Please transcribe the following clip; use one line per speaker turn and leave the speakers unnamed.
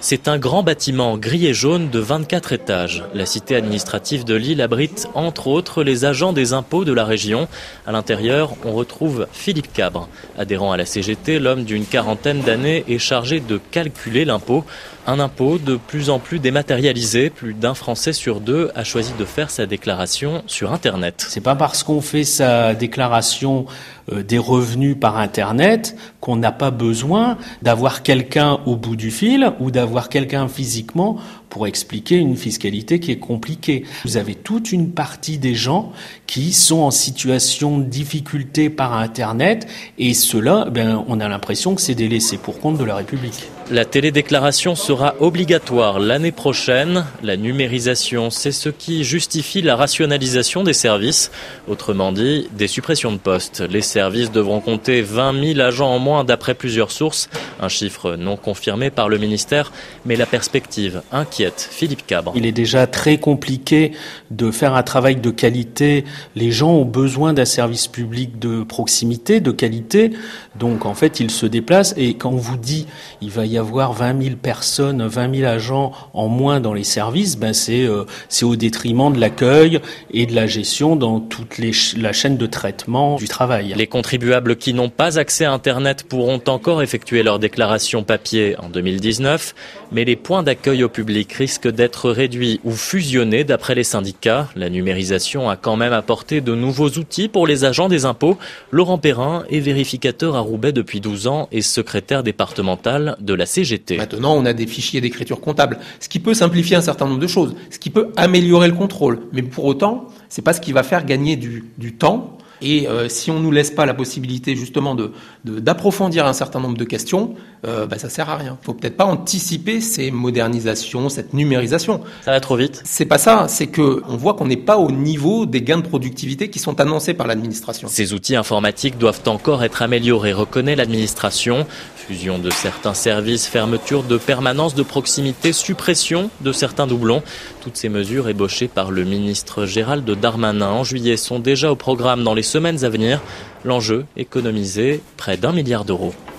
C'est un grand bâtiment gris et jaune de 24 étages. La cité administrative de Lille abrite entre autres les agents des impôts de la région. À l'intérieur, on retrouve Philippe Cabre. Adhérent à la CGT, l'homme d'une quarantaine d'années est chargé de calculer l'impôt. Un impôt de plus en plus dématérialisé. Plus d'un Français sur deux a choisi de faire sa déclaration sur Internet.
C'est pas parce qu'on fait sa déclaration des revenus par Internet qu'on n'a pas besoin d'avoir quelqu'un au bout du fil ou d'avoir quelqu'un physiquement pour expliquer une fiscalité qui est compliquée. Vous avez toute une partie des gens qui sont en situation de difficulté par Internet et ceux-là, on a l'impression que c'est des laissés pour compte de la République.
La télédéclaration sera obligatoire l'année prochaine. La numérisation, c'est ce qui justifie la rationalisation des services. Autrement dit, des suppressions de postes. Les services devront compter 20 000 agents en moins d'après plusieurs sources. Un chiffre non confirmé par le ministère, mais la perspective inquiète Philippe Cabre.
Il est déjà très compliqué de faire un travail de qualité. Les gens ont besoin d'un service public de proximité, de qualité. Donc en fait, ils se déplacent et quand on vous dit il va y avoir 20 000 personnes, 20 000 agents en moins dans les services, c'est au détriment de l'accueil et de la gestion dans toute la chaîne de traitement du travail.
Les contribuables qui n'ont pas accès à Internet pourront encore effectuer leur déclaration papier en 2019, mais les points d'accueil au public risquent d'être réduits ou fusionnés d'après les syndicats. La numérisation a quand même apporté de nouveaux outils pour les agents des impôts. Laurent Perrin est vérificateur à Roubaix depuis 12 ans et secrétaire départemental de la CGT.
Maintenant, on a des fichiers d'écriture comptable, ce qui peut simplifier un certain nombre de choses, ce qui peut améliorer le contrôle. Mais pour autant, c'est pas ce qui va faire gagner du temps. Et si on nous laisse pas la possibilité justement d'approfondir un certain nombre de questions, ça sert à rien. Faut peut-être pas anticiper ces modernisations, cette numérisation.
Ça va trop vite.
C'est pas ça, c'est que on voit qu'on n'est pas au niveau des gains de productivité qui sont annoncés par l'administration.
Ces outils informatiques doivent encore être améliorés, reconnaît l'administration. Fusion de certains services, fermeture de permanences de proximité, suppression de certains doublons. Toutes ces mesures ébauchées par le ministre Gérald Darmanin en juillet sont déjà au programme dans les semaines à venir. L'enjeu, économiser près d'1 milliard d'euros.